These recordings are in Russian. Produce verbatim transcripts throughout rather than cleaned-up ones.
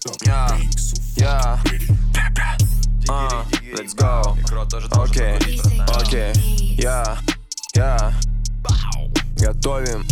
Yeah, yeah. Uh, let's go. Окей, окей, я, я. Готовим.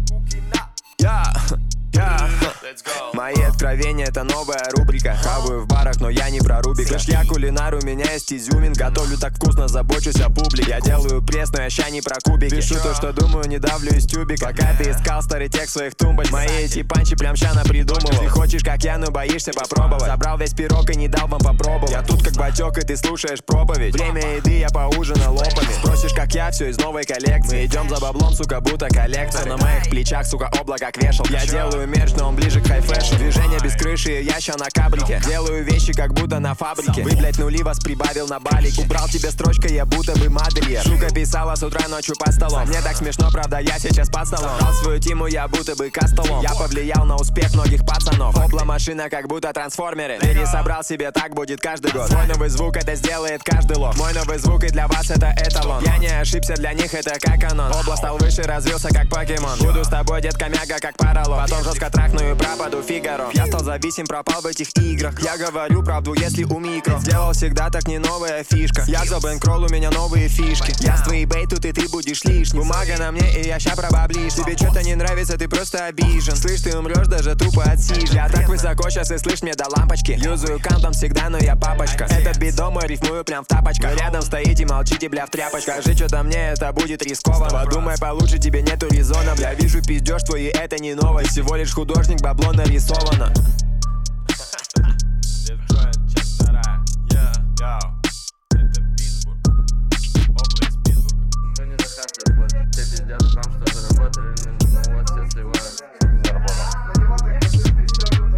Я, я. Мои откровения — это новая рубрика. Хаваю в барах, но я не про Рубика. Слышь, я кулинар, у меня есть изюмин. Готовлю так вкусно, забочусь о публике. Я делаю пресс, но я ща не про кубики. Пишу то, что думаю, не давлю из тюбика. Пока ты искал старый текст своих тумбоч, мои эти панчи прям ща напридумывал. Ты хочешь, как я, но боишься попробовать. Забрал весь пирог и не дал вам попробовать. Я тут как батек, и ты слушаешь проповедь. Время еды, я поужинал лопами. Спросишь, как я, все из новой коллекции. Мы идем за баблом, сука, будто коллекция. На моих плечах, сука, облако как вешал. Я делаю мерч, но он ближе к хай-фэшу. Движение без крыши, и я ща на каблике. Делаю вещи, как будто на фабрике. Вы, блять, нули вас прибавил на балик. Убрал тебе строчкой, я будто бы модельер. Сука писала с утра ночью под столом. Мне так смешно, правда, я сейчас под столом. Дал свою тиму, я будто бы кастолом. Я повлиял на успех многих пацанов. Опла машина, как будто трансформеры. Ты не собрал себе, так будет каждый год. Мой новый звук, это сделает каждый лох. Мой новый звук, и для вас это эталон. Я не ошибся, для них это как канон. Обла стал выше, развился как покемон. Буду с тобой, детка, мяга, как поролон. Потом жестко трахну и пропаду Фигаро. Я стал зависим, пропал в этих играх. Я говорю правду, если у микро. Сделал всегда так, не новая фишка. Я за бэнкролл, у меня новые фишки. Я с твоей бей, тут и ты будешь лишний. Бумага на мне, и я ща пробаблишь. Тебе что-то не нравится, ты просто обижен. Слышь, ты умрешь, даже тупо отсижь. Я так высоко сейчас, и слышь, мне до лампочки. Юзаю кантом всегда, но я папочка. Этот бит дома рифмую прям в тапочках. Вы рядом стоите, молчите, бля, в тряпочках. Скажи, что-то мне это будет рискованно. Подумай получше, тебе нету резона. Бля, вижу пиздеж твой, и это не новость. Всего лишь художник, бабло нарисовано.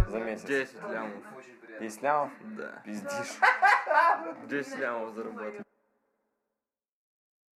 десять лямов. десять лямов? Да. Пиздишь. десять лямов заработал.